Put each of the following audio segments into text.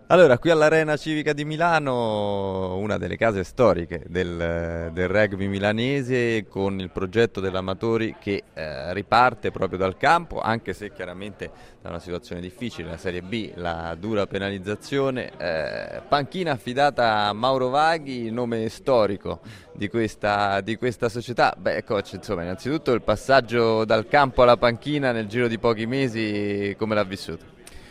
Allora, qui all'Arena Civica di Milano, una delle case storiche del rugby milanese, con il progetto dell'Amatori che riparte proprio dal campo, anche se chiaramente da una situazione difficile, la Serie B, la dura penalizzazione. Panchina affidata a Mauro Vaghi, nome storico di questa società. Beh, coach, insomma, innanzitutto il passaggio dal campo alla panchina nel giro di pochi mesi, come l'ha vissuto?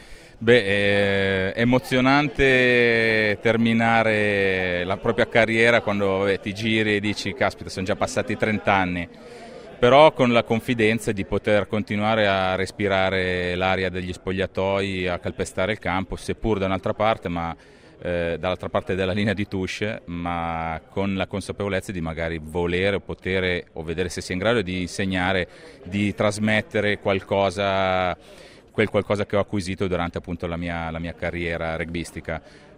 È emozionante terminare la propria carriera quando ti giri e dici caspita, sono già passati 30 anni, però con la confidenza di poter continuare a respirare l'aria degli spogliatoi, a calpestare il campo, seppur da un'altra parte, ma dall'altra parte della linea di touche, ma con la consapevolezza di magari volere o potere o vedere se si è in grado di insegnare, di trasmettere qualcosa, quel qualcosa che ho acquisito durante appunto la mia carriera rugbistica.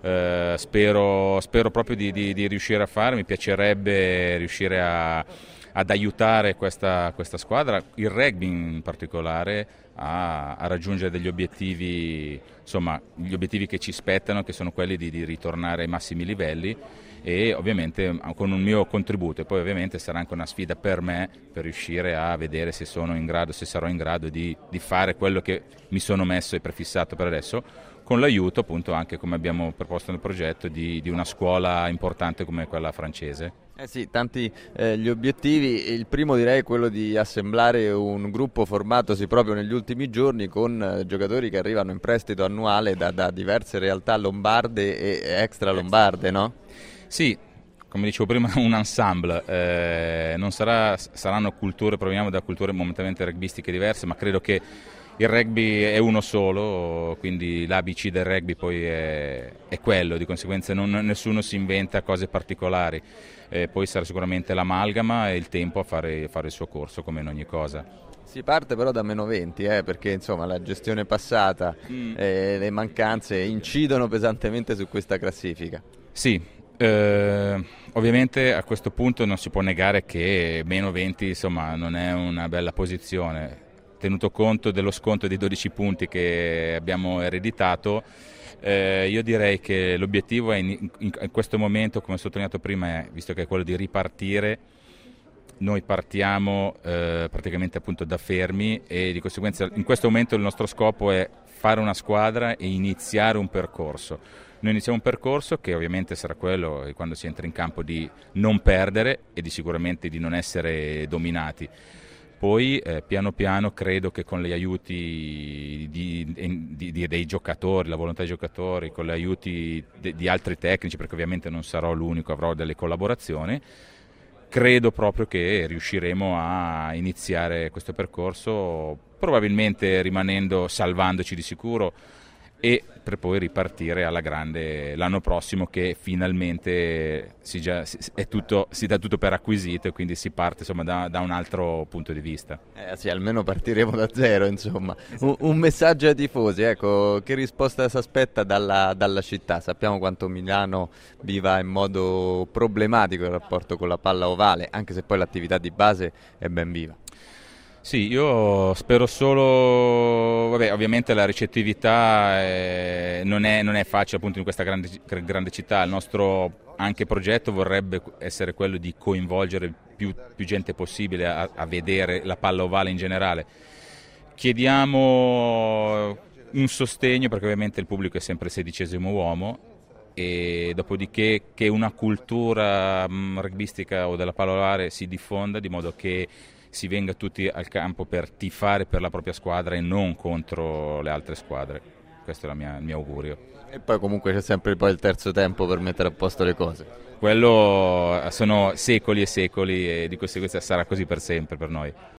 Spero proprio di riuscire a fare, mi piacerebbe riuscire ad aiutare questa squadra, il rugby in particolare, a raggiungere degli obiettivi, insomma, gli obiettivi che ci spettano, che sono quelli di ritornare ai massimi livelli e ovviamente con un mio contributo, e poi ovviamente sarà anche una sfida per me per riuscire a vedere se sono in grado, se sarò in grado di fare quello che mi sono messo e prefissato per adesso, con l'aiuto appunto anche, come abbiamo proposto nel progetto, di una scuola importante come quella francese. Eh sì, tanti gli obiettivi. Il primo direi è quello di assemblare un gruppo formatosi proprio negli ultimi giorni con giocatori che arrivano in prestito annuale da diverse realtà lombarde e extra lombarde, no? Sì, come dicevo prima, un ensemble, non saranno culture, proveniamo da culture momentaneamente rugbistiche diverse, ma credo che il rugby è uno solo, quindi l'ABC del rugby poi è quello, di conseguenza nessuno si inventa cose particolari, poi sarà sicuramente l'amalgama e il tempo a fare il suo corso come in ogni cosa. Si parte però da meno 20, perché insomma la gestione passata e le mancanze incidono pesantemente su questa classifica. Sì, ovviamente a questo punto non si può negare che meno 20 insomma, non è una bella posizione, tenuto conto dello sconto di 12 punti che abbiamo ereditato. Io direi che l'obiettivo è in questo momento, come ho sottolineato prima, visto che è quello di ripartire. Noi partiamo praticamente appunto da fermi e di conseguenza in questo momento il nostro scopo è fare una squadra e iniziare un percorso. Noi iniziamo un percorso che ovviamente sarà quello, quando si entra in campo, di non perdere e di sicuramente di non essere dominati. Poi piano piano credo che con gli aiuti dei giocatori, la volontà dei giocatori, con gli aiuti di altri tecnici, perché ovviamente non sarò l'unico, avrò delle collaborazioni, credo proprio che riusciremo a iniziare questo percorso, probabilmente salvandoci di sicuro, e per poi ripartire alla grande l'anno prossimo, che finalmente si dà tutto per acquisito e quindi si parte insomma da un altro punto di vista. Sì, almeno partiremo da zero, insomma. Un messaggio ai tifosi, ecco, che risposta si aspetta dalla città? Sappiamo quanto Milano viva in modo problematico il rapporto con la palla ovale, anche se poi l'attività di base è ben viva. Sì, io spero solo, vabbè, ovviamente la ricettività non è facile appunto in questa grande città. Il nostro anche progetto vorrebbe essere quello di coinvolgere più gente possibile a vedere la palla ovale in generale. Chiediamo un sostegno, perché ovviamente il pubblico è sempre il 16° uomo, e dopodiché che una cultura rugbistica o della palla ovale si diffonda, di modo che si venga tutti al campo per tifare per la propria squadra e non contro le altre squadre. Questo è il mio augurio. E poi comunque c'è sempre poi il terzo tempo per mettere a posto le cose. Quello sono secoli e secoli e di conseguenza sarà così per sempre per noi.